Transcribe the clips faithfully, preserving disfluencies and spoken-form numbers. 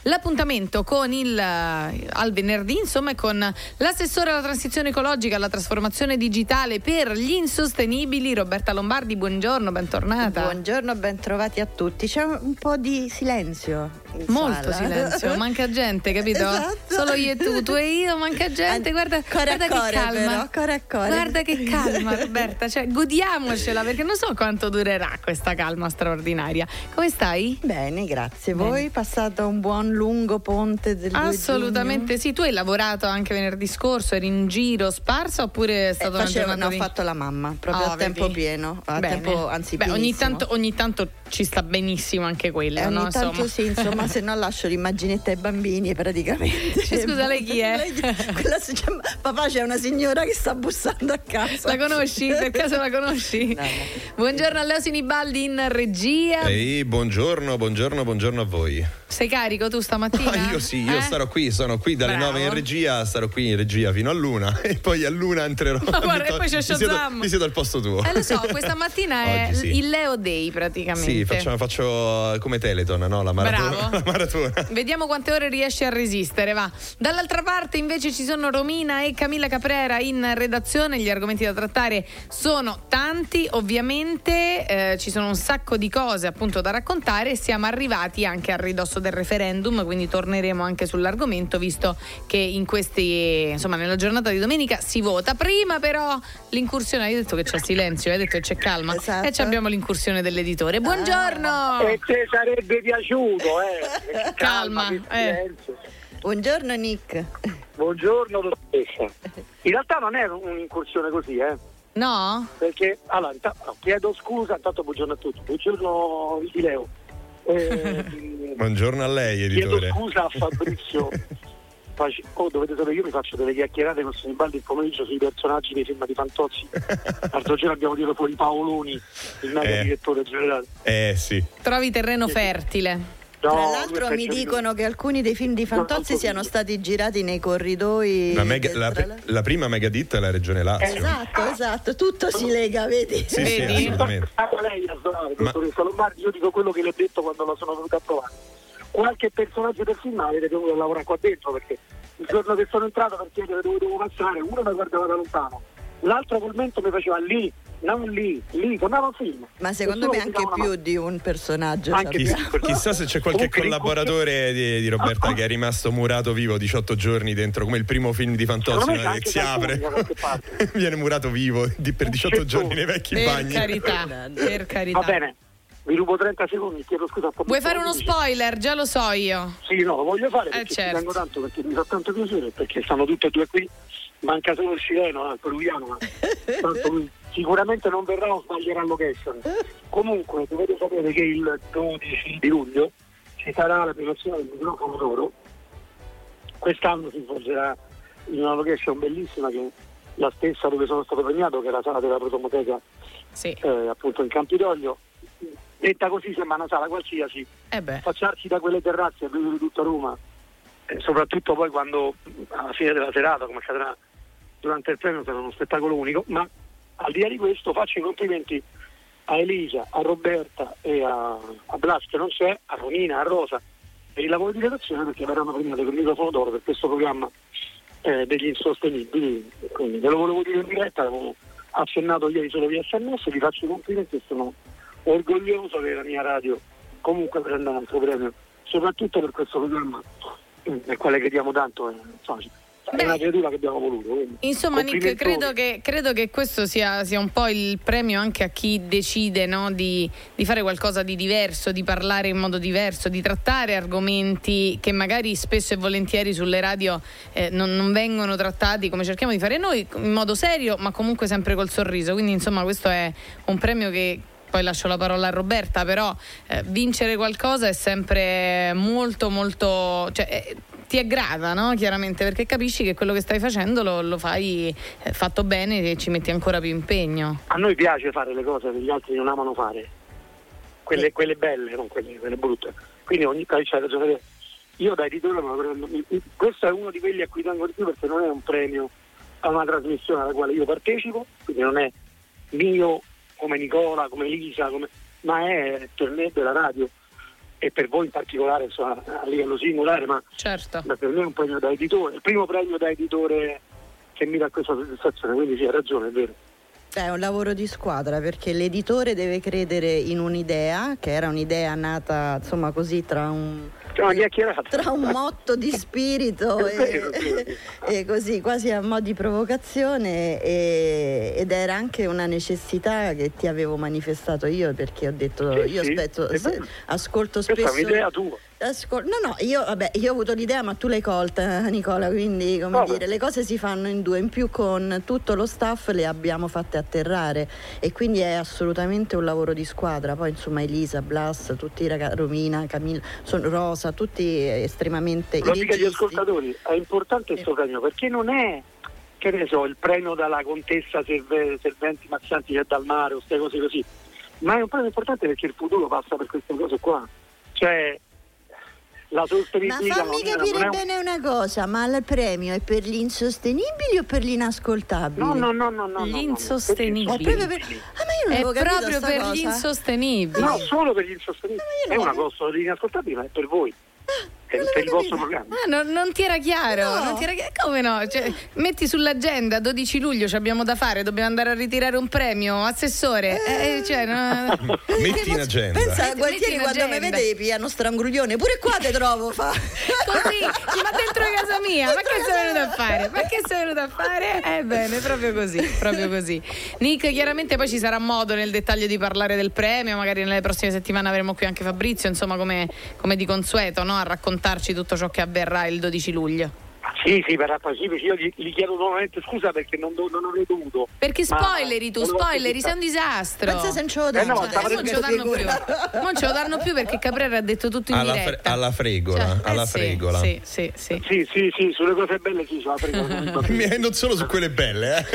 l'appuntamento con il al venerdì, insomma, con l'assessore alla transizione ecologica, alla trasformazione digitale per gli insostenibili, Roberta Lombardi. Buongiorno, bentornata. Buongiorno, bentrovati a tutti. C'è un po' di silenzio. Molto sala. silenzio, manca gente, capito? Esatto. Solo io e tu, tu e io, manca gente. Guarda, core guarda core, che calma. Però, core a core. Guarda che calma, Roberta, cioè godiamocela, perché non so quanto durerà questa calma straordinaria. Come stai? Bene, grazie. Bene. Voi passato un buon lungo ponte del Assolutamente sì. Tu hai lavorato anche venerdì scorso, eri in giro sparsa oppure è stata eh, una facevo, giornata no, di... ho fatto la mamma proprio Oh, a tempo vedi? pieno, a Bene. tempo anzi Beh, ogni pienissimo. tanto, ogni tanto ci sta benissimo anche quello, Eh, ogni no? tanto Insomma. sì, insomma, se no lascio l'immaginetta ai bambini praticamente. Cioè, scusa, lei chi è? Lei- quella si chiama- papà, c'è una signora che sta bussando a casa. La conosci? Per caso la conosci? No, no. Buongiorno a Leo Sinibaldi in regia. Ehi, buongiorno, buongiorno, buongiorno a voi. Sei carico tu stamattina? Ah, io sì, io Eh? starò qui, sono qui dalle Bravo. nove in regia, starò qui in regia fino a l'una e poi a l'una entrerò. Ma guarda, Mi to- e poi c'è mi siedo- Shazam. Mi siedo al posto tuo. Eh lo so, questa mattina è Oggi sì. il Leo Day praticamente. Sì, facciamo, faccio come Teleton, no? La maratona. Bravo. La maratona. Vediamo quante ore riesce a resistere, va. Dall'altra parte invece ci sono Romina e Camilla Caprera in redazione. Gli argomenti da trattare sono tanti, ovviamente eh, ci sono un sacco di cose appunto da raccontare. Siamo arrivati anche al ridosso del referendum, quindi torneremo anche sull'argomento, visto che in questi, insomma, nella giornata di domenica si vota. Prima però l'incursione, hai detto che c'è silenzio, hai detto che c'è calma, Esatto. e ci abbiamo l'incursione dell'editore. Buongiorno. E te sarebbe piaciuto, eh? Calma, che eh. silenzio. Buongiorno Nick. Buongiorno dottoressa. In realtà non è un'incursione così, eh? No? Perché, allora, inta- chiedo scusa, intanto buongiorno a tutti. Buongiorno di Leo. Eh, Buongiorno a lei, chiedo editore. scusa a Fabrizio. Faci- Oh, dovete sapere, io mi faccio delle chiacchierate con Sinibaldi il pomeriggio sui personaggi dei film di Fantozzi. L'altro giorno abbiamo tirato fuori Paoloni, il mega Eh. direttore generale. Eh sì. Trovi terreno fertile. No, Tra lui l'altro è mi peggio di dicono che alcuni dei film di Fantozzi No, siano stati girati nei corridoi. La, mega- del- la, tra la- la prima megaditta è la Regione Lazio. Esatto, esatto, tutto si lega, vedi? Sì, sì, Vedi? assolutamente. Ah, lei a suonare, Ma- dottoressa Lombardi, io dico quello che le ho detto quando la sono venuta a trovare. Qualche personaggio del film avete dovuto lavorare qua dentro, perché il giorno che sono entrato per chiedere dove dovevo passare, uno mi guardava da lontano, l'altro col mento mi faceva lì, non lì, lì, tornava un film. Ma secondo Nessuno me mi anche dava una più di un personaggio. Anche Chis- sappiamo. chissà se c'è qualche Comunque, collaboratore di, di Roberta che è rimasto murato vivo diciotto giorni dentro, come il primo film di Fantozzi, Secondo me no? c'è che si anche apre qualcuno da qualche parte. viene murato vivo di- per diciotto C'è giorni tu. nei vecchi Per bagni. carità, per carità. Va bene, vi rubo trenta secondi, chiedo scusa a Fabrizio. Vuoi fare uno spoiler? Già lo so io. Sì, no, lo voglio fare Eh, perché certo. ci tengo tanto, perché mi fa tanto piacere, perché stanno tutte e due qui, manca solo il cileno, eh, il peruviano, ma tanto lui sicuramente non verrà o sbaglierà location. Comunque dovete sapere che il dodici di luglio ci sarà la premiazione del microfono d'oro. Quest'anno si svolgerà in una location bellissima che è la stessa dove sono stato premiato, che è la sala della Protomoteca, Sì. eh, appunto in Campidoglio. Detta così sembra una sala qualsiasi, Eh beh. affacciarsi da quelle terrazze e vedere tutta Roma, eh, soprattutto poi quando alla fine della serata, come accadrà durante il premio, sarà uno spettacolo unico. Ma al di là di questo faccio i complimenti a Elisa, a Roberta e a, a Blas che non c'è, a Romina, a Rosa per il lavoro di redazione, perché verranno premiate con il microfono d'oro per questo programma eh, degli insostenibili. Quindi ve lo volevo dire in diretta, l'avevo accennato ieri solo via S M S, vi faccio i complimenti e sono orgoglioso che la mia radio comunque prenda un altro premio, soprattutto per questo programma nel quale crediamo tanto, eh, insomma, è Beh, una creatura che abbiamo voluto. quindi Insomma, Nick, complimentoni. credo che, credo che questo sia, sia un po' il premio anche a chi decide, no, di, di fare qualcosa di diverso, di parlare in modo diverso, di trattare argomenti che magari spesso e volentieri sulle radio eh, non, non vengono trattati come cerchiamo di fare noi, in modo serio, ma comunque sempre col sorriso. Quindi, insomma, questo è un premio che... Poi lascio la parola a Roberta, però eh, vincere qualcosa è sempre molto molto, cioè, eh, ti aggrada, no? Chiaramente, perché capisci che quello che stai facendo lo, lo fai eh, fatto bene e ci metti ancora più impegno. A noi piace fare le cose che gli altri non amano fare, quelle, quelle belle, non quelle, quelle brutte. Quindi ogni caso c'è ragione. Io da editore me lo prendo. Questo è uno di quelli a cui tengo di più, perché non è un premio a una trasmissione alla quale io partecipo, quindi non è mio come Nicola, come Elisa, come... ma è per me della radio. e per voi in particolare, insomma, a livello singolare, ma certo. per me è un premio da editore, il primo premio da editore che mi dà questa soddisfazione, quindi sì, hai ragione, è vero. È un lavoro di squadra, perché l'editore deve credere in un'idea, che era un'idea nata, insomma, così tra un tra un motto di spirito e, e così quasi a mo' di provocazione, e, ed era anche una necessità che ti avevo manifestato io, perché ho detto sì, io sì, aspetto, se, ascolto spesso spesso un'idea tua. Ascol- no no io vabbè io ho avuto l'idea, ma tu l'hai colta, Nicola, quindi come oh, dire, le cose si fanno in due, in più con tutto lo staff le abbiamo fatte atterrare, e quindi è assolutamente un lavoro di squadra. Poi insomma Elisa, Blas, tutti i ragazzi, Romina, Camilla, sono Rosa, tutti estremamente lo dica agli ascoltatori, è importante questo premio, perché non è, che ne so, il premio dalla contessa Serve, Serventi Mazzanti che è dal mare o queste cose così, ma è un premio importante perché il futuro passa per queste cose qua, cioè la sostenibilità. Ma fammi capire bene una cosa, ma il premio è per gli insostenibili o per gli inascoltabili? No, no, no, no, no. Gli no, insostenibili. No, no. È proprio per... ah, ma io non è proprio per cosa. gli insostenibili. No, solo per gli insostenibili. È una cosa degli inascoltabili, ma è per voi. È per il vostro programma. Ah, no, non ti era chiaro, no. non ti era chiaro. Come no? Cioè, metti sull'agenda dodici luglio, ci abbiamo da fare, dobbiamo andare a ritirare un premio, assessore. Eh, cioè, no. Metti in agenda. Pensa, Metti- Gualtieri, metti in quando mi agenda. vede piano strangruglione, pure qua te trovo, fa. Così, ma dentro casa mia, ma che sei venuto a fare? Ma che sei venuto a fare? Ebbene, proprio così, proprio così. Nick, chiaramente poi ci sarà modo nel dettaglio di parlare del premio, magari nelle prossime settimane avremo qui anche Fabrizio, insomma, come, come di consueto, no? A raccontarci tutto ciò che avverrà il dodici luglio. Sì, sì, verrà pacifico. Io gli, gli chiedo nuovamente scusa perché non, do, non avrei dovuto. Perché spoileri tu, spoileri, sei un disastro. Pensa se non ce lo Eh no, danno. stavo Eh, non ce lo danno più. figura. Non ce lo danno più perché Caprera ha detto tutto in Alla, fre- diretta. alla fregola, Cioè, eh alla sì, fregola. Sì, sì, sì. Sì, sì, sì, sulle cose belle sì, la prego. Mi- non solo su quelle belle, eh.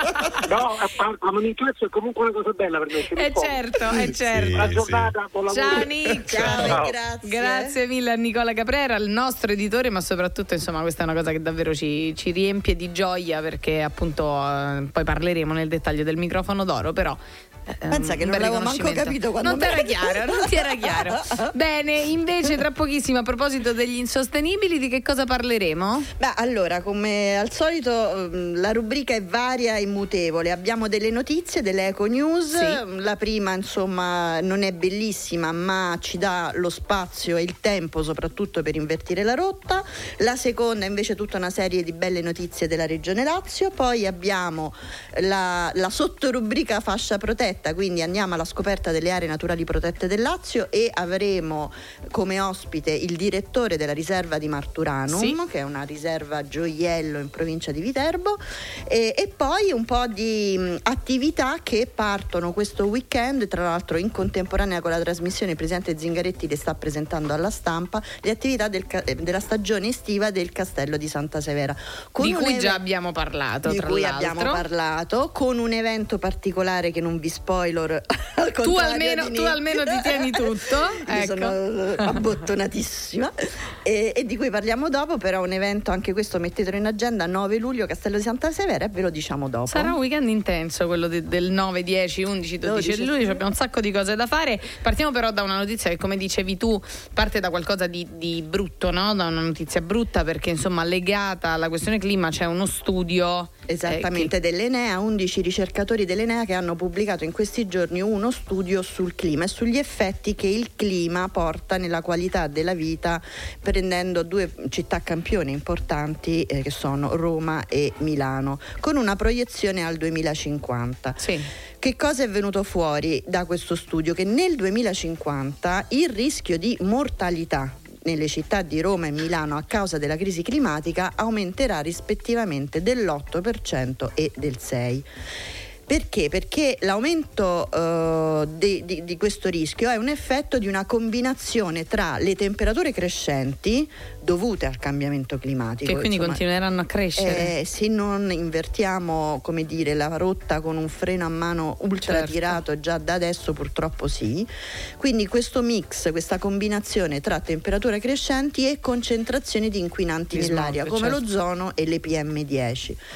No, la manicchezza è comunque una cosa bella per me. che mi Eh sposo. certo, eh certo. La Sì, giornata, buon lavoro. Ciao Nick. Ciao, Ciao. grazie. Grazie mille a Nicola Caprera, il nostro editore, ma soprattutto insomma questa è una cosa che davvero ci, ci riempie di gioia, perché appunto eh, poi parleremo nel dettaglio del microfono d'oro, però eh, Pensa che un non bel l'avevo manco riconoscimento. capito quando non me- ti era chiaro, non ti era chiaro. Bene, invece tra pochissimo, a proposito degli insostenibili, di che cosa parleremo? Beh, allora, come al solito ehm, la rubrica è varia e mutevole. Abbiamo delle notizie, delle eco news. Sì. La prima, insomma, non è bellissima, ma ci dà lo spazio e il tempo soprattutto per invertire la rotta. La seconda invece tutta una serie di belle notizie della Regione Lazio. Poi abbiamo la, la sottorubrica fascia protetta, quindi andiamo alla scoperta delle aree naturali protette del Lazio, e avremo come ospite il direttore della riserva di Marturanum, Sì. che è una riserva gioiello in provincia di Viterbo, e, e poi un po' di mh, attività che partono questo weekend. Tra l'altro in contemporanea con la trasmissione il presidente Zingaretti le sta presentando alla stampa, le attività del ca- eh, della stagione estiva del Castello di Santa Severa, con Di un cui eve- già abbiamo parlato, di tra cui l'altro. abbiamo parlato, con un evento particolare che non vi spoiler. Al Tu contrario almeno, di tu Nick. almeno ti tieni tutto. Io Ecco. sono abbottonatissima e, e di cui parliamo dopo. Però un evento, anche questo mettetelo in agenda, nove luglio Castello di Santa Severa, e ve lo diciamo dopo. Sarà un weekend intenso quello de- del nove, dieci, undici, dodici dodici, luglio, sì. abbiamo un sacco di cose da fare. Partiamo però da una notizia che, come dicevi tu, parte da qualcosa di, di brutto, no? Da una notizia brutta, perché insomma legata alla questione clima c'è uno studio Esattamente, eh, che- dell'Enea, undici ricercatori dell'Enea che hanno pubblicato in questi giorni uno studio sul clima e sugli effetti che il clima porta nella qualità della vita, prendendo due città campioni importanti eh, che sono Roma e Milano, con una proiezione al duemilacinquanta. Sì. Che cosa è venuto fuori da questo studio? Che nel duemilacinquanta il rischio di mortalità nelle città di Roma e Milano a causa della crisi climatica aumenterà rispettivamente dell'otto per cento e del sei per cento. Perché? Perché l'aumento uh, di, di, di questo rischio è un effetto di una combinazione tra le temperature crescenti dovute al cambiamento climatico. Che quindi insomma, continueranno a crescere. eh, se non invertiamo, come dire, la rotta con un freno a mano ultra Certo. tirato già da adesso, purtroppo sì. Quindi questo mix, questa combinazione tra temperature crescenti e concentrazioni di inquinanti Di nell'aria, smog, come certo. l'ozono e le P M dieci.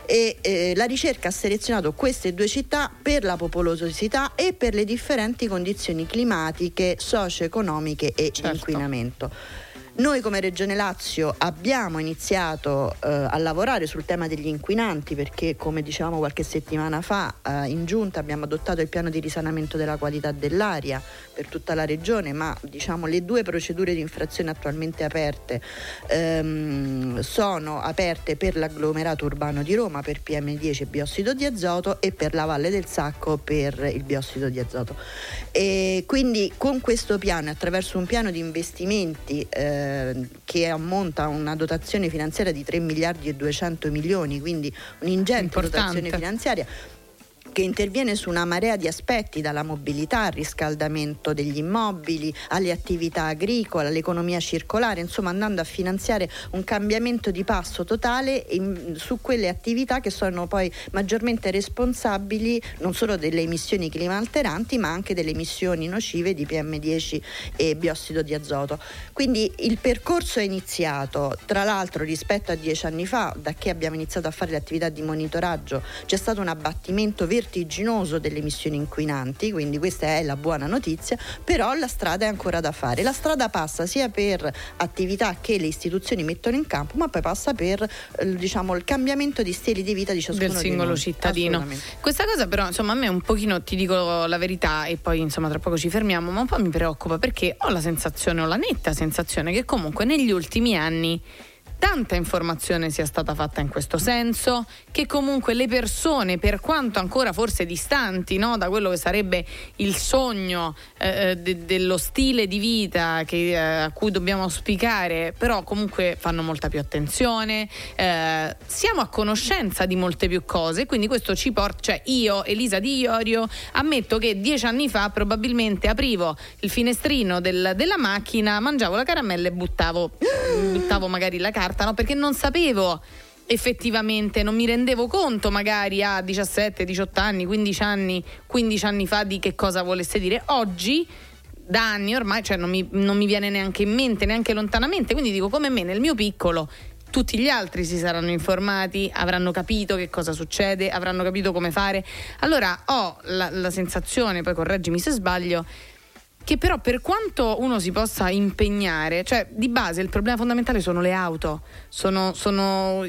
e eh, la ricerca ha selezionato queste due città per la popolosità e per le differenti condizioni climatiche, socio-economiche e certo. inquinamento. Noi come Regione Lazio abbiamo iniziato eh, a lavorare sul tema degli inquinanti, perché come dicevamo qualche settimana fa eh, in giunta abbiamo adottato il piano di risanamento della qualità dell'aria per tutta la regione, ma diciamo le due procedure di infrazione attualmente aperte ehm, sono aperte per l'agglomerato urbano di Roma per P M dieci e biossido di azoto e per la Valle del Sacco per il biossido di azoto. E quindi con questo piano, attraverso un piano di investimenti eh, che ammonta a una dotazione finanziaria di tre miliardi e duecento milioni, quindi un'ingente Importante. dotazione finanziaria che interviene su una marea di aspetti, dalla mobilità al riscaldamento degli immobili, alle attività agricole, all'economia circolare, insomma andando a finanziare un cambiamento di passo totale in, su quelle attività che sono poi maggiormente responsabili non solo delle emissioni climalteranti ma anche delle emissioni nocive di P M dieci e biossido di azoto. Quindi il percorso è iniziato, tra l'altro rispetto a dieci anni fa, da che abbiamo iniziato a fare le attività di monitoraggio, c'è stato un abbattimento vertiginoso delle emissioni inquinanti, quindi questa è la buona notizia, però la strada è ancora da fare. La strada passa sia per attività che le istituzioni mettono in campo, ma poi passa per eh, diciamo il cambiamento di stili di vita di ciascuno del singolo di noi. cittadino. Questa cosa però insomma a me un pochino, ti dico la verità e poi insomma tra poco ci fermiamo, ma un po' mi preoccupa perché ho la sensazione, ho la netta sensazione che comunque negli ultimi anni tanta informazione sia stata fatta in questo senso, che comunque le persone, per quanto ancora forse distanti, no, da quello che sarebbe il sogno eh, de- dello stile di vita che, eh, a cui dobbiamo auspicare, però comunque fanno molta più attenzione, eh, siamo a conoscenza di molte più cose, quindi questo ci porta, cioè io, Elisa Di Iorio, ammetto che dieci anni fa probabilmente aprivo il finestrino del, della macchina, mangiavo la caramella e buttavo, buttavo magari la carta, no? Perché non sapevo effettivamente, non mi rendevo conto magari a diciassette, diciotto anni, quindici anni, quindici anni fa di che cosa volesse dire. Oggi da anni ormai, cioè non mi, non mi viene neanche in mente, neanche lontanamente, quindi dico come me nel mio piccolo tutti gli altri si saranno informati, avranno capito che cosa succede, avranno capito come fare. Allora ho la, la sensazione, poi correggimi se sbaglio, che però per quanto uno si possa impegnare, cioè di base il problema fondamentale sono le auto, sono, sono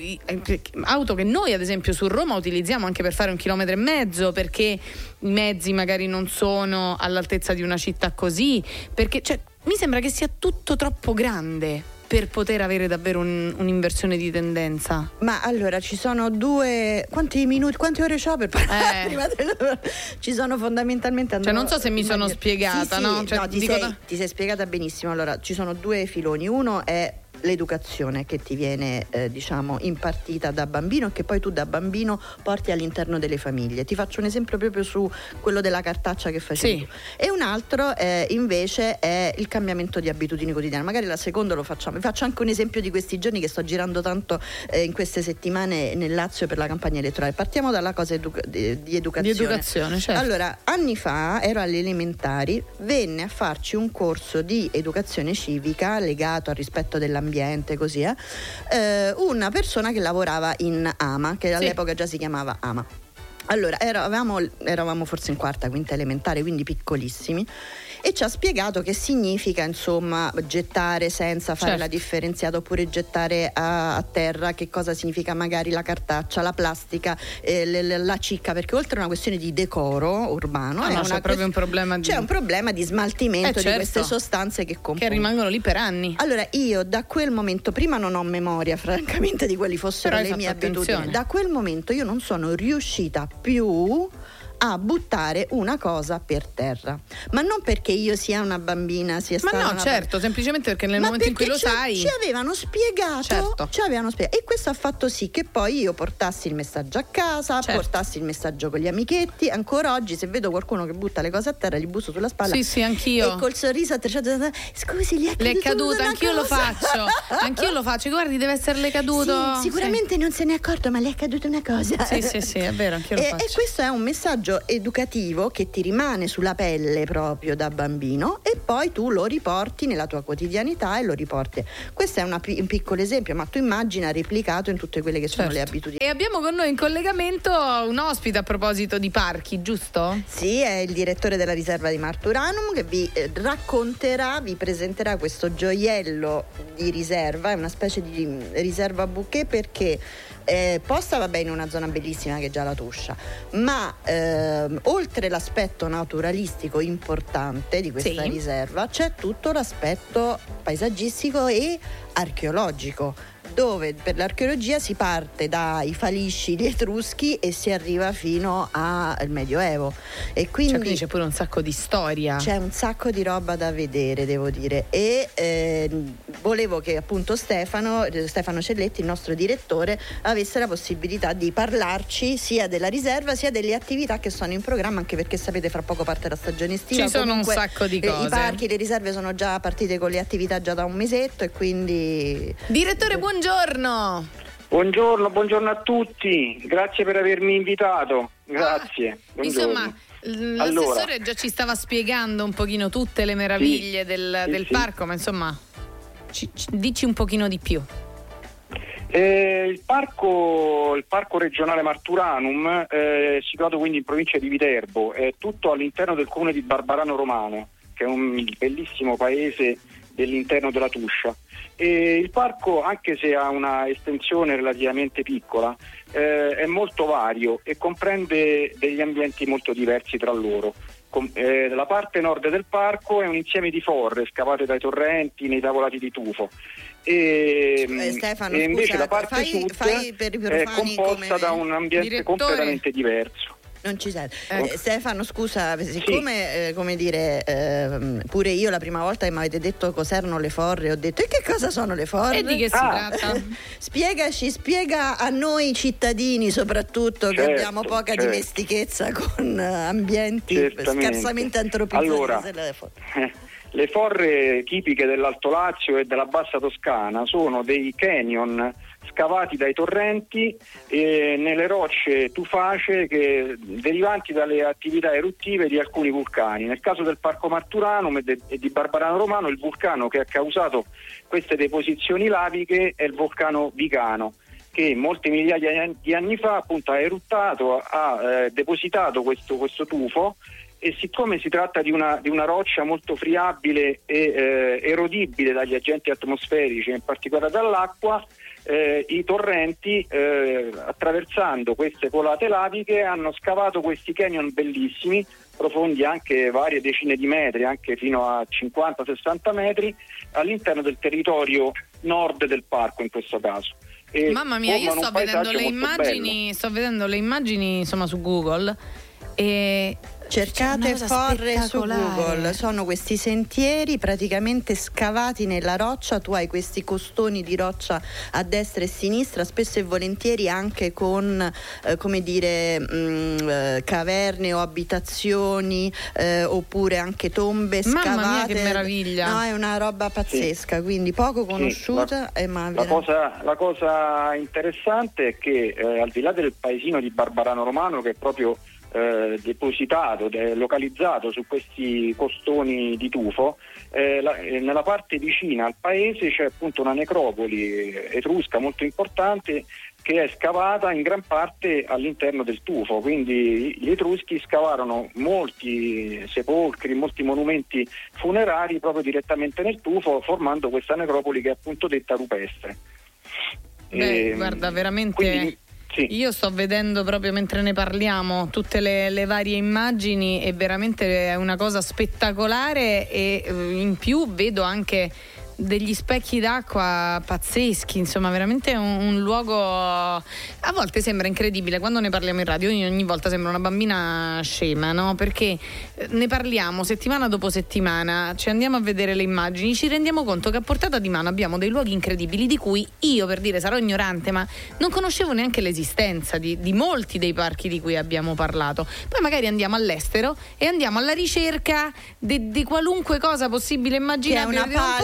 auto che noi ad esempio su Roma utilizziamo anche per fare un chilometro e mezzo, perché i mezzi magari non sono all'altezza di una città così, perché cioè, mi sembra che sia tutto troppo grande per poter avere davvero un, un'inversione di tendenza. Ma allora ci sono due, quanti minuti, quante ore c'ho per parlare? Eh. Prima del... Ci sono fondamentalmente andrò... Cioè non so se mi sono spiegata, sì, no? Sì, cioè, no ti, dico sei, da... ti sei spiegata benissimo. Allora ci sono due filoni, uno è l'educazione che ti viene eh, diciamo impartita da bambino e che poi tu da bambino porti all'interno delle famiglie. Ti faccio un esempio proprio su quello della cartaccia che facevi, sì. E un altro eh, invece è il cambiamento di abitudini quotidiane. Magari la seconda lo facciamo. Vi faccio anche un esempio di questi giorni che sto girando tanto eh, in queste settimane nel Lazio per la campagna elettorale. Partiamo dalla cosa edu- di, di educazione. Di educazione, certo. Allora, anni fa ero alle elementari, venne a farci un corso di educazione civica legato al rispetto dell'ambiente, così eh, eh, una persona che lavorava in AMA, che all'epoca sì. già si chiamava AMA. Allora eravamo, eravamo forse in quarta, quinta elementare, quindi piccolissimi, e ci ha spiegato che significa insomma gettare senza fare certo. la differenziata oppure gettare a, a terra, che cosa significa magari la cartaccia, la plastica, eh, l- la cicca, perché oltre a una questione di decoro urbano ah, è no, una c'è proprio quest- un problema di... c'è un problema di smaltimento eh, certo. di queste sostanze che compongono, che rimangono lì per anni. Allora io da quel momento, prima non ho memoria francamente di quali fossero Però le mie attenzione. abitudini, da quel momento io non sono riuscita più a buttare una cosa per terra, ma non perché io sia una bambina sia ma stata no una certo bambina. Semplicemente perché nel ma momento in cui lo ci, sai ci avevano spiegato, certo. ci avevano spiegato e questo ha fatto sì che poi io portassi il messaggio a casa, certo. portassi il messaggio con gli amichetti. Ancora oggi se vedo qualcuno che butta le cose a terra gli busso sulla spalla, sì sì anch'io, e col sorriso a trecentosessanta scusi, gli è caduto, le è caduta, anch'io cosa. lo faccio anch'io lo faccio, guardi deve esserle caduto, sì, sicuramente sì. non se ne è accorto, ma le è caduta una cosa, sì sì sì è vero, anch'io lo e, faccio. e questo è un messaggio messaggio educativo che ti rimane sulla pelle proprio da bambino e poi tu lo riporti nella tua quotidianità e lo riporti. Questo è una, un piccolo esempio, ma tu immagina replicato in tutte quelle che sono certo. le abitudini. E abbiamo con noi in collegamento un ospite a proposito di parchi, giusto? Sì, è il direttore della riserva di Marturanum che vi eh, racconterà, vi presenterà questo gioiello di riserva, è una specie di riserva bouquet perché Eh, posta vabbè in una zona bellissima che è già la Tuscia, ma ehm, oltre l'aspetto naturalistico importante di questa sì. riserva c'è tutto l'aspetto paesaggistico e archeologico, dove per l'archeologia si parte dai Falisci, gli Etruschi e si arriva fino al Medioevo e quindi, cioè, quindi c'è pure un sacco di storia, c'è un sacco di roba da vedere, devo dire, e eh, volevo che appunto Stefano Stefano Celletti, il nostro direttore, avesse la possibilità di parlarci sia della riserva sia delle attività che sono in programma, anche perché sapete fra poco parte la stagione estiva, ci sono comunque, un sacco di cose, i parchi, le riserve sono già partite con le attività già da un mesetto e quindi direttore buongiorno. Buongiorno, buongiorno a tutti, grazie per avermi invitato, grazie. Ah, insomma, l'assessore allora. già ci stava spiegando un pochino tutte le meraviglie sì, del, sì, del sì. parco, ma insomma, ci, ci, dici un pochino di più. Eh, il parco il parco regionale Marturanum è eh, situato quindi in provincia di Viterbo, è tutto all'interno del comune di Barbarano Romano, che è un bellissimo paese dell'interno della Tuscia. E il parco, anche se ha una estensione relativamente piccola, eh, è molto vario e comprende degli ambienti molto diversi tra loro. Com- eh, la parte nord del parco è un insieme di forre scavate dai torrenti nei tavolati di tufo e, eh, Stefano, e invece scusa, la parte fai, sud fai per i è composta come... da un ambiente direttore. completamente diverso. Non ci sei. Eh. Eh, Stefano, scusa, siccome sì. eh, come dire, eh, pure io la prima volta che mi avete detto cos'erano le forre, ho detto: e che cosa sono le forre? E di che si ah. tratta? Spiegaci, spiega a noi cittadini soprattutto, certo, che abbiamo poca certo. dimestichezza con ambienti Certamente. scarsamente antropizzati. Allora, le forre tipiche dell'Alto Lazio e della Bassa Toscana sono dei canyon scavati dai torrenti eh, nelle rocce tufacee che, derivanti dalle attività eruttive di alcuni vulcani. Nel caso del Parco Marturanum e, de, e di Barbarano Romano, il vulcano che ha causato queste deposizioni laviche è il vulcano Vicano, che molti migliaia di anni fa appunto ha eruttato, ha eh, depositato questo, questo tufo, e siccome si tratta di una, di una roccia molto friabile e eh, erodibile dagli agenti atmosferici, in particolare dall'acqua, eh, i torrenti eh, attraversando queste colate laviche hanno scavato questi canyon bellissimi, profondi anche varie decine di metri, anche fino a cinquanta sessanta metri, all'interno del territorio nord del parco in questo caso. E mamma mia, io sto vedendo le immagini, bello. sto vedendo le immagini insomma su Google e cercate forre su Google, sono questi sentieri praticamente scavati nella roccia, tu hai questi costoni di roccia a destra e a sinistra, spesso e volentieri anche con eh, come dire mh, eh, caverne o abitazioni eh, oppure anche tombe scavate. Mamma mia, che meraviglia! No, è una roba pazzesca, sì. Quindi poco conosciuta. Sì, la, e ma la, cosa, la cosa interessante è che eh, al di là del paesino di Barbarano Romano, che è proprio Eh, depositato, de- localizzato su questi costoni di tufo, eh, la, eh, nella parte vicina al paese c'è appunto una necropoli etrusca molto importante che è scavata in gran parte all'interno del tufo, quindi gli etruschi scavarono molti sepolcri, molti monumenti funerari proprio direttamente nel tufo, formando questa necropoli che è appunto detta rupestre. Beh, e, guarda, veramente quindi, sì. Io sto vedendo proprio mentre ne parliamo tutte le, le varie immagini, e veramente è una cosa spettacolare, e in più vedo anche degli specchi d'acqua pazzeschi, insomma veramente un, un luogo, a volte sembra incredibile quando ne parliamo in radio, io ogni volta sembra una bambina scema, no? Perché ne parliamo settimana dopo settimana, ci andiamo a vedere le immagini, ci rendiamo conto che a portata di mano abbiamo dei luoghi incredibili di cui io, per dire, sarò ignorante, ma non conoscevo neanche l'esistenza di, di molti dei parchi di cui abbiamo parlato. Poi magari andiamo all'estero e andiamo alla ricerca di qualunque cosa possibile immaginare, una pallida,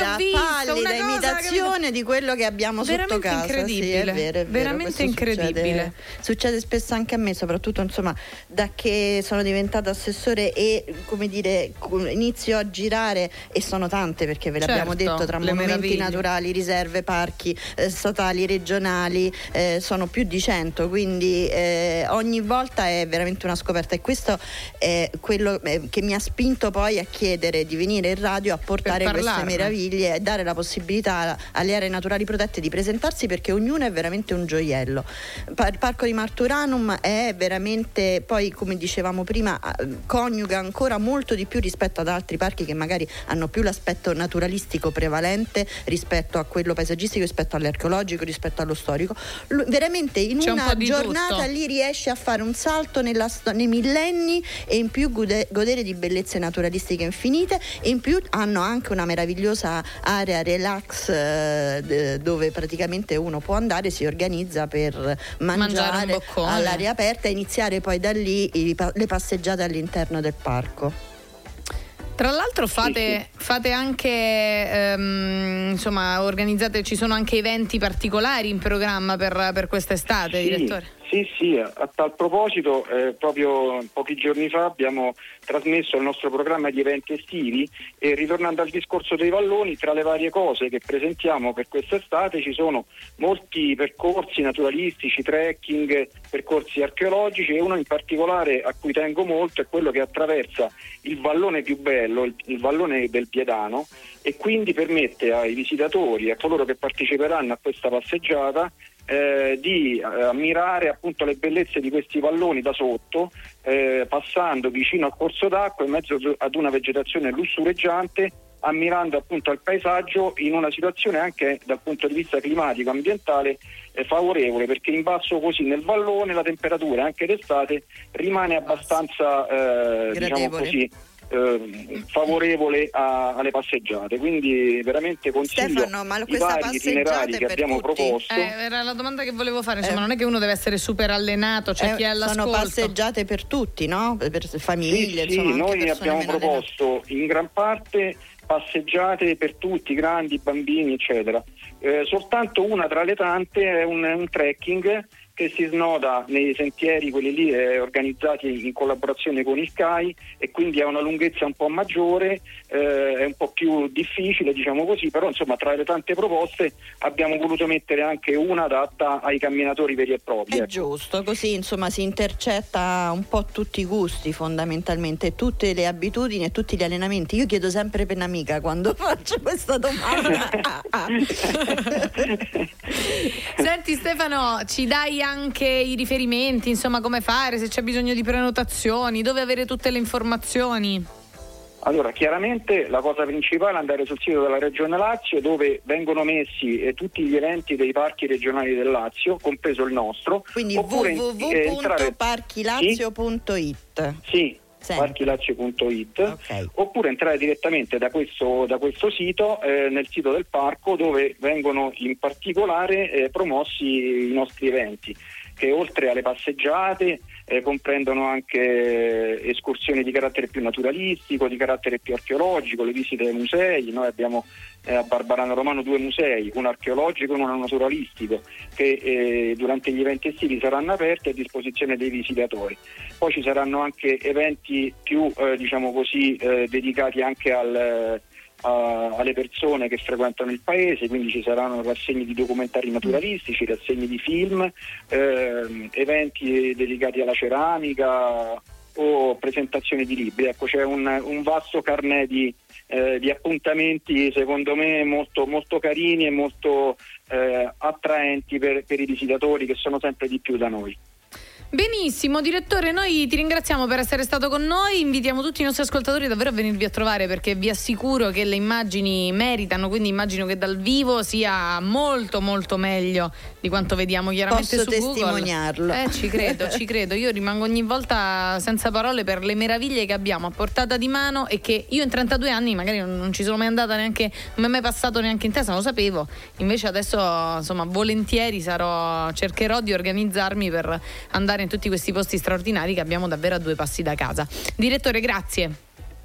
la visto, pallida una cosa imitazione che... di quello che abbiamo veramente sotto casa. Incredibile, sì, è vero, è vero. veramente Questo incredibile. Succede, succede spesso anche a me, soprattutto insomma da che sono diventata assessore e come dire inizio a girare, e sono tante perché ve l'abbiamo certo, detto, tra le monumenti meraviglie. naturali, riserve, parchi eh, statali, regionali, eh, sono più di cento, quindi eh, ogni volta è veramente una scoperta, e questo è quello eh, che mi ha spinto poi a chiedere di venire in radio a portare queste meraviglie e dare la possibilità alle aree naturali protette di presentarsi, perché ognuno è veramente un gioiello. Il Parco di Marturanum è veramente, poi come dicevamo prima, coniuga ancora molto di più rispetto ad altri parchi che magari hanno più l'aspetto naturalistico prevalente rispetto a quello paesaggistico, rispetto all'archeologico, rispetto allo storico. L- veramente in C'è una un giornata tutto. lì riesce a fare un salto nella sto- nei millenni e in più gode- godere di bellezze naturalistiche infinite, e in più hanno anche una meravigliosa area relax eh, dove praticamente uno può andare, si organizza per mangiare, mangiare all'aria aperta e iniziare poi da lì i, le passeggiate all'interno del parco. Tra l'altro fate, fate anche, ehm, insomma, organizzate, ci sono anche eventi particolari in programma per, per quest'estate, sì, direttore? Sì, sì, a, a tal proposito, eh, proprio pochi giorni fa abbiamo trasmesso il nostro programma di eventi estivi, e ritornando al discorso dei valloni, tra le varie cose che presentiamo per quest'estate ci sono molti percorsi naturalistici, trekking, percorsi archeologici, e uno in particolare a cui tengo molto è quello che attraversa il vallone più bello, il, il vallone del Piedano, e quindi permette ai visitatori, a coloro che parteciperanno a questa passeggiata, Eh, di eh, ammirare appunto le bellezze di questi valloni da sotto, eh, passando vicino al corso d'acqua in mezzo ad una vegetazione lussureggiante, ammirando appunto il paesaggio in una situazione anche dal punto di vista climatico ambientale eh, favorevole, perché in basso così nel vallone la temperatura anche d'estate rimane abbastanza eh, diciamo così Eh, favorevole a, alle passeggiate, quindi veramente consiglio Stefano, ma i vari itinerari che abbiamo tutti? proposto. Eh, era la domanda che volevo fare, insomma, Eh. non è che uno deve essere super allenato, c'è Eh, chi è all'ascolto. sono passeggiate per tutti, no? Per famiglie, sì, insomma, sì, anche noi persone abbiamo meno proposto in gran parte passeggiate per tutti, grandi, bambini, eccetera. Eh, soltanto una tra le tante è un, un trekking che si snoda nei sentieri, quelli lì eh, organizzati in collaborazione con il C A I, e quindi ha una lunghezza un po' maggiore, eh, è un po' più difficile, diciamo così, però insomma tra le tante proposte abbiamo voluto mettere anche una adatta ai camminatori veri e propri. È ecco. giusto, così insomma si intercetta un po' tutti i gusti, fondamentalmente, tutte le abitudini e tutti gli allenamenti. Io chiedo sempre per un'amica quando faccio questa domanda. Senti Stefano, ci dai anche i riferimenti, insomma, come fare, se c'è bisogno di prenotazioni, dove avere tutte le informazioni? Allora, chiaramente la cosa principale è andare sul sito della Regione Lazio, dove vengono messi eh, tutti gli eventi dei parchi regionali del Lazio, compreso il nostro. Quindi w w w punto parchilazio punto it. Sì, sì parchilazio punto it. Okay. Oppure entrare direttamente da questo, da questo sito, eh, nel sito del parco, dove vengono in particolare eh, promossi i nostri eventi, che oltre alle passeggiate eh, comprendono anche escursioni di carattere più naturalistico, di carattere più archeologico, le visite ai musei. Noi abbiamo eh, a Barbarano Romano due musei, uno archeologico e uno naturalistico, che eh, durante gli eventi estivi saranno aperti a disposizione dei visitatori. Poi ci saranno anche eventi più eh, diciamo così eh, dedicati anche al A, alle persone che frequentano il paese, quindi ci saranno rassegne di documentari naturalistici, rassegne di film, eh, eventi dedicati alla ceramica o presentazioni di libri. Ecco, c'è un, un vasto carnet di, eh, di appuntamenti, secondo me molto, molto carini e molto eh, attraenti per, per i visitatori, che sono sempre di più da noi. Benissimo, direttore, noi ti ringraziamo per essere stato con noi, invitiamo tutti i nostri ascoltatori davvero a venirvi a trovare, perché vi assicuro che le immagini meritano, quindi immagino che dal vivo sia molto molto meglio di quanto vediamo chiaramente Posso su Google. testimoniarlo. Eh, ci credo, ci credo, io rimango ogni volta senza parole per le meraviglie che abbiamo a portata di mano, e che io in trentadue anni magari non, non ci sono mai andata neanche, non mi è mai passato neanche in testa, non lo sapevo, invece adesso insomma volentieri sarò, cercherò di organizzarmi per andare in tutti questi posti straordinari che abbiamo davvero a due passi da casa. Direttore, grazie.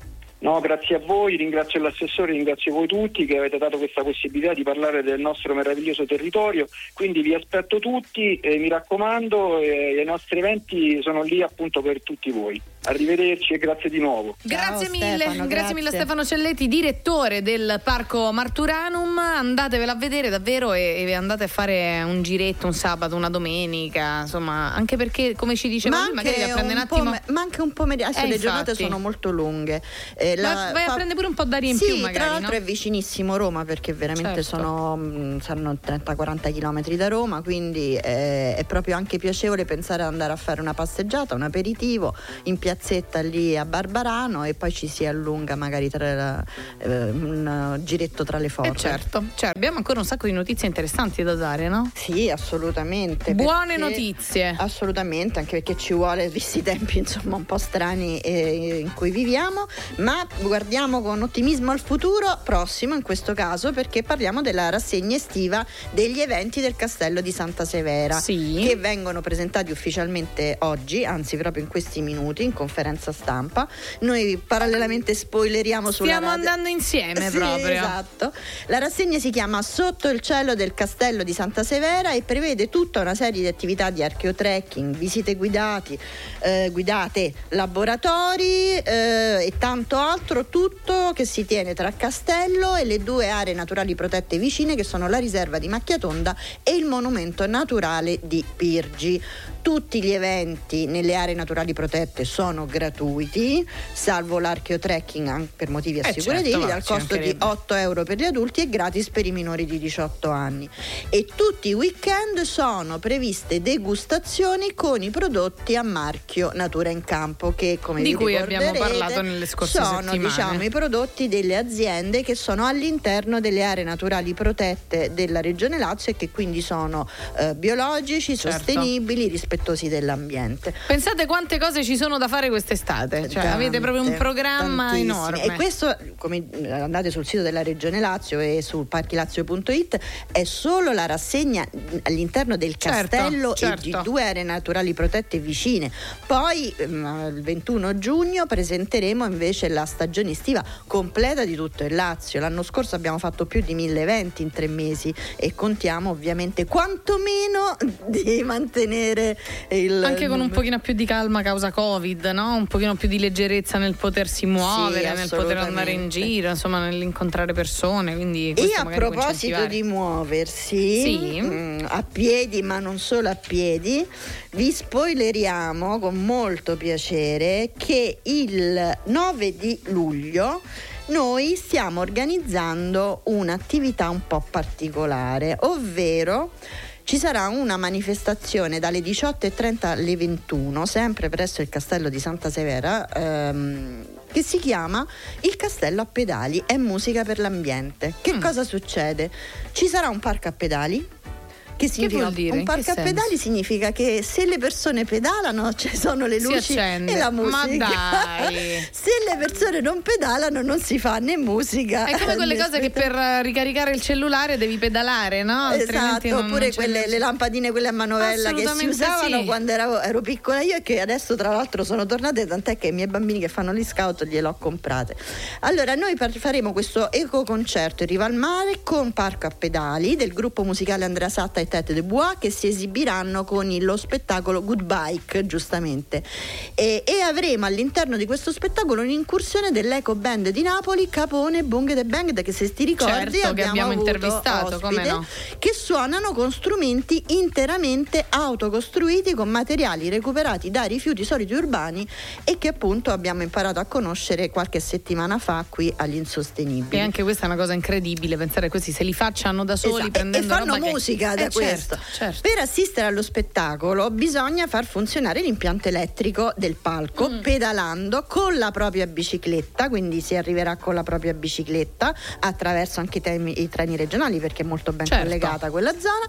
No, grazie a voi, ringrazio l'assessore, ringrazio voi tutti che avete dato questa possibilità di parlare del nostro meraviglioso territorio, quindi vi aspetto tutti e mi raccomando, eh, i nostri eventi sono lì appunto per tutti voi. Arrivederci e grazie di nuovo. Grazie Ciao, mille, Stefano, grazie, grazie mille a Stefano Celletti, direttore del Parco Marturanum. Andatevela a vedere davvero e, e andate a fare un giretto un sabato, una domenica, insomma, anche perché come ci diceva lui, magari la prende un, un attimo. Ma anche un pomeriggio, adesso eh, le infatti. giornate sono molto lunghe. Eh, Ma la, vai fa... a prendere pure un po' d'aria in sì, più magari, tra l'altro no? è vicinissimo Roma, perché veramente Certo. sono mh, saranno trenta quaranta chilometri da Roma, quindi eh, è proprio anche piacevole pensare ad andare a fare una passeggiata, un aperitivo in piazzetta lì a Barbarano e poi ci si allunga magari tra eh, un giretto tra le forze. Eh certo, cioè, abbiamo ancora un sacco di notizie interessanti da dare, no? Sì, assolutamente. Buone perché- notizie. Assolutamente, anche perché ci vuole, visti i tempi insomma un po' strani eh, in cui viviamo, ma guardiamo con ottimismo al futuro prossimo in questo caso, perché parliamo della rassegna estiva degli eventi del Castello di Santa Severa, Sì. che vengono presentati ufficialmente oggi, anzi proprio in questi minuti in conferenza stampa. Noi parallelamente spoileriamo sulla Stiamo radio. andando insieme Sì, proprio. esatto. La rassegna si chiama Sotto il cielo del Castello di Santa Severa e prevede tutta una serie di attività di archeotrekking, visite guidati, eh, guidate, laboratori eh, e tanto altro, tutto che si tiene tra Castello e le due aree naturali protette vicine, che sono la riserva di Macchiatonda e il monumento naturale di Pirgi. Tutti gli eventi nelle aree naturali protette sono gratuiti, salvo l'archeotrekking anche per motivi Eh, assicurativi, certo, dal ci costo di mancherebbe. otto euro per gli adulti e gratis per i minori di diciotto anni. E tutti i weekend sono previste degustazioni con i prodotti a marchio Natura in Campo, che come Di vi cui abbiamo ricorderete, parlato nelle scorse sono settimane. diciamo i prodotti delle aziende che sono all'interno delle aree naturali protette della Regione Lazio e che quindi sono eh, biologici, Certo. sostenibili, rispettosi dell'ambiente. Pensate quante cose ci sono da fare quest'estate, cioè Tante, avete proprio un programma tantissime. enorme. E questo, come andate sul sito della Regione Lazio e su parchilazio punto it, è solo la rassegna all'interno del Certo, castello certo. e di due aree naturali protette vicine. Poi ehm, il ventuno giugno presenteremo invece la stagione estiva completa di tutto il Lazio. L'anno scorso abbiamo fatto più di mille eventi in tre mesi e contiamo ovviamente quantomeno di mantenere il Anche con un numero. pochino più di calma causa Covid, no? Un pochino più di leggerezza nel potersi muovere, nel poter andare in assolutamente. giro, insomma, nell'incontrare persone. Quindi E questo a magari può proposito incentivare. di muoversi, Sì. mh, a piedi ma non solo a piedi, vi spoileriamo con molto piacere che il nove di luglio noi stiamo organizzando un'attività un po' particolare, ovvero ci sarà una manifestazione dalle diciotto e trenta alle ventuno, sempre presso il Castello di Santa Severa, ehm, che si chiama Il Castello a Pedali, è musica per l'ambiente. Che Mm. cosa succede? Ci sarà un parco a pedali. Che significa vuol dire? un In parco che a pedali? senso? Significa che se le persone pedalano ci sono le Si luci accende. e la Ma musica. dai. Se le persone non pedalano non si fa né musica. È come quelle né cose che spettacolo. per ricaricare il cellulare devi pedalare, no? Altrimenti Esatto, non- oppure non c'è quelle luce. le lampadine quelle a manovella che si Assolutamente usavano sì. quando ero, ero piccola io e che adesso tra l'altro sono tornate, tant'è che i miei bambini che fanno gli scout gliel'ho comprate. Allora noi par- faremo questo eco concerto in riva al mare con Parco a Pedali del gruppo musicale Andrea Satta e Tete de Bois, che si esibiranno con il- lo spettacolo Good Bike, giustamente, e, e avremo all'interno di questo spettacolo un'incursione dell'eco band di Napoli, Capone Bung the Bang, che se ti ricordi Certo, che abbiamo avuto intervistato, come ospite, no? che suonano con strumenti interamente autocostruiti con materiali recuperati da rifiuti solidi urbani e che appunto abbiamo imparato a conoscere qualche settimana fa qui agli Insostenibili. E anche questa è una cosa incredibile, pensare così, se li facciano da soli, Esatto, e- prendendo e fanno roba che- musica da Eh, questo. certo, certo. Per assistere allo spettacolo bisogna far funzionare l'impianto elettrico del palco Mm. pedalando con la propria bicicletta, quindi si arriverà con la propria bicicletta attraverso anche i, temi- i treni regionali, perché è molto ben Certo. collegata quella zona.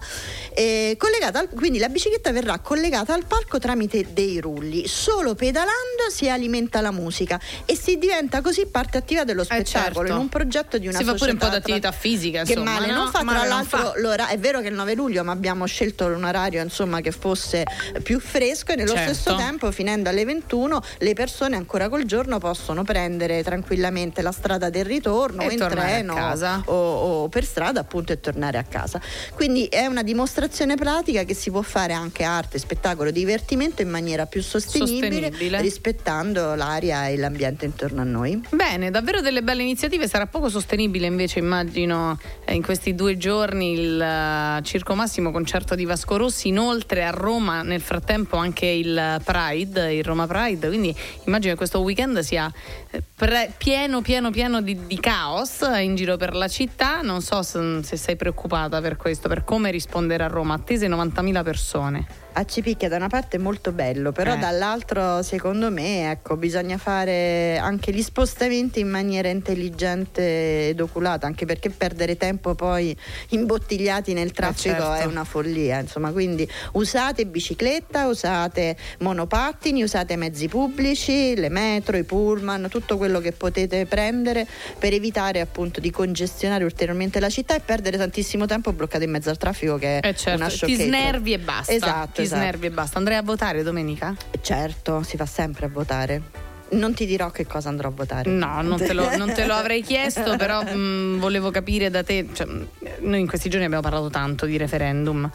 E collegata al- quindi la bicicletta verrà collegata al palco tramite dei rulli. Solo pedalando si alimenta la musica e si diventa così parte attiva dello spettacolo, certo. in un progetto di una Si fa pure un po' società di attività tra- fisica, che insomma, male no? non fa. Male Tra non l'altro fa. l'ora- è vero che il nove luglio luglio, ma abbiamo scelto un orario insomma che fosse più fresco, e nello certo. stesso tempo, finendo alle ventuno, le persone ancora col giorno possono prendere tranquillamente la strada del ritorno e o in treno a casa. O, o per strada, appunto, e tornare a casa. Quindi è una dimostrazione pratica che si può fare anche arte, spettacolo, divertimento in maniera più sostenibile, sostenibile. rispettando l'aria e l'ambiente intorno a noi. Bene, davvero delle belle iniziative. Sarà poco sostenibile invece, immagino, eh, in questi due giorni il uh, Circo Massimo, concerto di Vasco Rossi, inoltre a Roma nel frattempo anche il Pride, il Roma Pride, quindi immagino che questo weekend sia eh, pre- pieno pieno pieno di, di caos in giro per la città. Non so se, se sei preoccupata per questo, per come rispondere a Roma, attese novantamila persone. A Cipicchia da una parte è molto bello, però eh. dall'altro secondo me ecco bisogna fare anche gli spostamenti in maniera intelligente ed oculata, anche perché perdere tempo poi imbottigliati nel traffico eh certo. è una follia, insomma. Quindi usate bicicletta, usate monopattini, usate mezzi pubblici, le metro, i pullman, tutto quello che potete prendere per evitare appunto di congestionare ulteriormente la città e perdere tantissimo tempo bloccato in mezzo al traffico, che è eh certo. una sciocchezza. Ti snervi e basta. Esatto. Ti snervi e basta. Andrai a votare domenica? Certo, si va sempre a votare. Non ti dirò che cosa andrò a votare. No, non te lo, non te lo avrei chiesto, però mh, volevo capire da te, cioè, noi in questi giorni abbiamo parlato tanto di referendum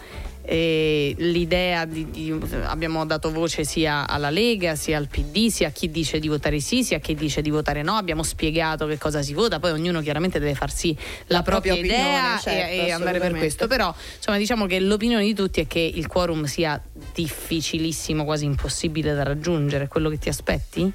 e l'idea di, di abbiamo dato voce sia alla Lega sia al P D, sia a chi dice di votare sì sia a chi dice di votare no, abbiamo spiegato che cosa si vota, poi ognuno chiaramente deve farsi la, la propria, propria idea opinione, certo, e, e andare per questo, però insomma diciamo che l'opinione di tutti è che il quorum sia difficilissimo, quasi impossibile da raggiungere. Quello che ti aspetti?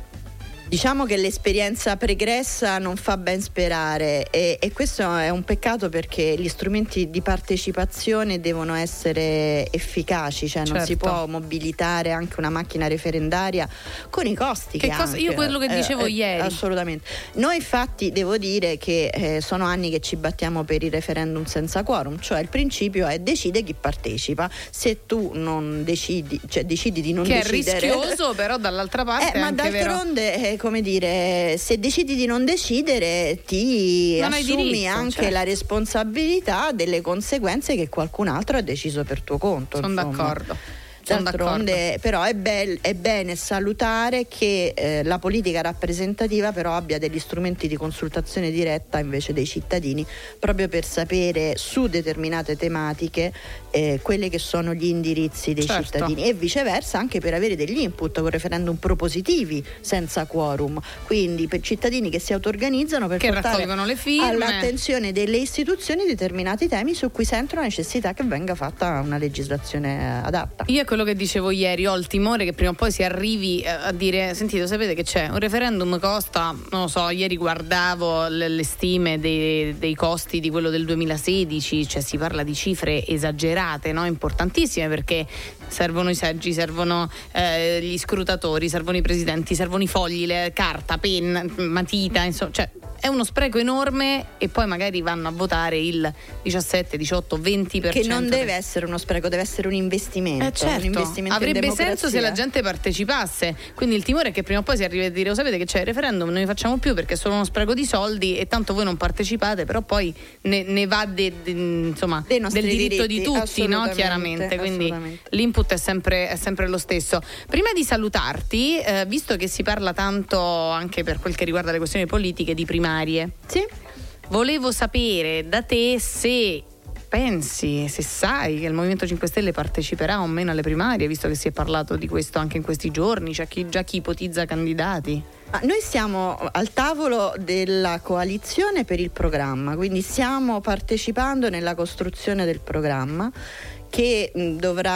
Diciamo che l'esperienza pregressa non fa ben sperare e, e questo è un peccato, perché gli strumenti di partecipazione devono essere efficaci, cioè certo. non si può mobilitare anche una macchina referendaria con i costi che, che cosa, anche, io quello che dicevo eh, ieri. Assolutamente. Noi infatti devo dire che eh, sono anni che ci battiamo per il referendum senza quorum, cioè il principio è decide chi partecipa. Se tu non decidi, cioè decidi di non che decidere, è rischioso, però dall'altra parte eh, è ma anche d'altronde vero. Eh, come dire, se decidi di non decidere ti non assumi diritto, anche certo. la responsabilità delle conseguenze che qualcun altro ha deciso per tuo conto. Sono insomma. d'accordo. Sono D'altronde d'accordo. però è, be- è bene salutare che eh, la politica rappresentativa però abbia degli strumenti di consultazione diretta invece dei cittadini, proprio per sapere su determinate tematiche eh, quelli che sono gli indirizzi dei certo. cittadini, e viceversa anche per avere degli input con referendum propositivi senza quorum, quindi per cittadini che si auto-organizzano per che portare raccolgono le firme all'attenzione delle istituzioni determinati temi su cui sentono la necessità che venga fatta una legislazione adatta. Io è quello che dicevo ieri, ho il timore che prima o poi si arrivi a dire: sentite, sapete che c'è un referendum, costa, non lo so, ieri guardavo le, le stime dei, dei costi di quello del duemilasedici, cioè si parla di cifre esagerate, no? Importantissime, perché servono i seggi, servono eh, gli scrutatori, servono i presidenti, servono i fogli, le, carta, penna, matita, insomma, cioè è uno spreco enorme, e poi magari vanno a votare il diciassette, diciotto, venti per cento. Che non deve essere uno spreco, deve essere un investimento. Eh certo. Un investimento avrebbe in senso se la gente partecipasse, quindi il timore è che prima o poi si arrivi a dire: oh, sapete che c'è il referendum, non ne facciamo più perché è solo uno spreco di soldi e tanto voi non partecipate, però poi ne, ne va de, de, insomma, del diritto diritti, di tutti, no? Chiaramente, quindi l'input è sempre, è sempre lo stesso. Prima di salutarti, eh, visto che si parla tanto anche per quel che riguarda le questioni politiche di primarie, sì, volevo sapere da te se pensi, se sai che il Movimento cinque Stelle parteciperà o meno alle primarie, visto che si è parlato di questo anche in questi giorni, c'è chi, già chi ipotizza candidati. Ah, noi siamo al tavolo della coalizione per il programma, quindi stiamo partecipando nella costruzione del programma, che mh,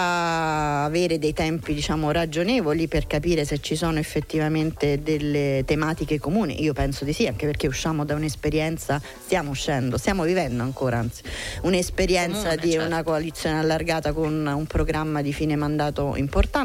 dovrà avere dei tempi, diciamo, ragionevoli per capire se ci sono effettivamente delle tematiche comuni. Io penso di sì, anche perché usciamo da un'esperienza, stiamo uscendo, stiamo vivendo ancora, anzi, un'esperienza comune, di certo. una coalizione allargata con un programma di fine mandato importante,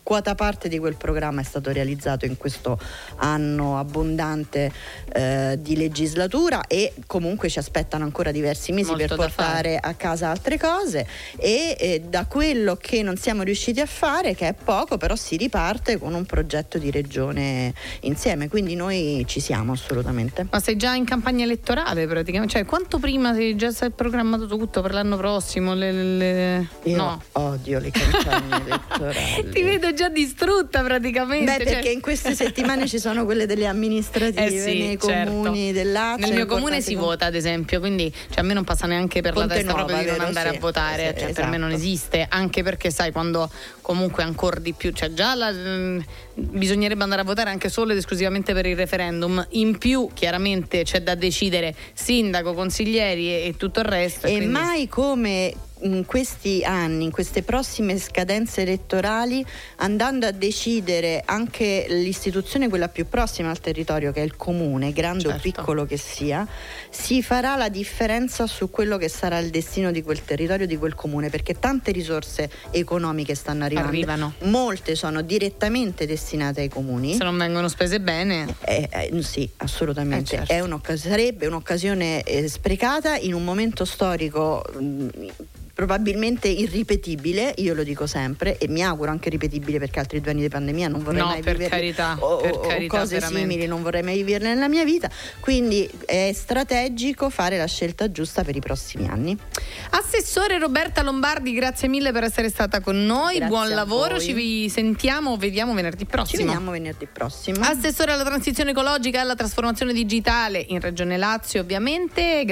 quota parte di quel programma è stato realizzato in questo anno abbondante eh, di legislatura, e comunque ci aspettano ancora diversi mesi Molto per da portare a casa altre cose, e eh, da quello che non siamo riusciti a fare, che è poco, però si riparte con un progetto di regione insieme, quindi noi ci siamo assolutamente. Ma sei già in campagna elettorale praticamente? Cioè, quanto prima sei già sei programmato tutto per l'anno prossimo? Le, le... Io no. odio le campagne elettorali. Ti vedo già distrutta praticamente. Beh, cioè... perché in queste settimane ci sono quelle delle amministrative eh sì, nei certo. comuni del Lazio. Nel mio comune si com- vota, ad esempio, quindi cioè, a me non passa neanche per Ponte la testa Nuova, proprio di non vero? andare Sì, a votare, sì, cioè, esatto. per me non esiste, anche perché sai, quando comunque ancora di più, cioè già la, mh, bisognerebbe andare a votare anche solo ed esclusivamente per il referendum, in più chiaramente c'è da decidere sindaco, consiglieri e, e tutto il resto. E quindi... mai come in questi anni, in queste prossime scadenze elettorali, andando a decidere anche l'istituzione quella più prossima al territorio, che è il comune, grande certo. o piccolo che sia, si farà la differenza su quello che sarà il destino di quel territorio, di quel comune, perché tante risorse economiche stanno arrivando, Arrivano. molte sono direttamente destinate ai comuni. Se non vengono spese bene. Eh, eh, sì, assolutamente. Eh, certo. È un'occas- sarebbe un'occasione eh, sprecata in un momento storico mh, probabilmente irripetibile, io lo dico sempre, e mi auguro anche ripetibile, perché altri due anni di pandemia non vorrei No, mai per viverli, carità, o, per o carità, cose veramente. simili non vorrei mai viverle nella mia vita, quindi è strategico fare la scelta giusta per i prossimi anni. Assessore Roberta Lombardi, grazie mille per essere stata con noi, Grazie buon a lavoro, voi. ci sentiamo, vediamo venerdì prossimo. Ci vediamo venerdì prossimo. Assessore alla transizione ecologica e alla trasformazione digitale in Regione Lazio, ovviamente.